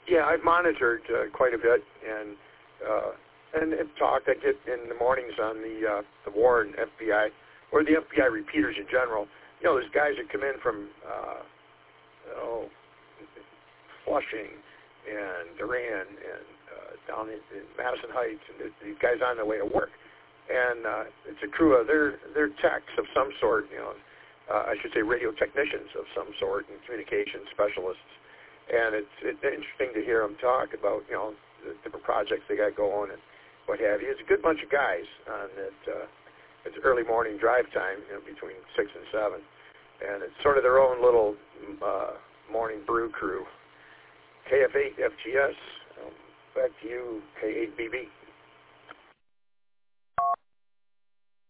Yeah, I've monitored quite a bit, and have talked. I get in the mornings on the Warren FBI, or the FBI repeaters in general. There's guys that come in from Flushing and Duran and down in Madison Heights, and these guys on their way to work. And it's a crew of they're techs of some sort, I should say radio technicians of some sort, and communication specialists. And it's interesting to hear them talk about, the different projects they got going and what have you. It's a good bunch of guys on that. It's early morning drive time, between 6 and 7. And it's sort of their own little morning brew crew. KF8 FGS, back to you, K8BB.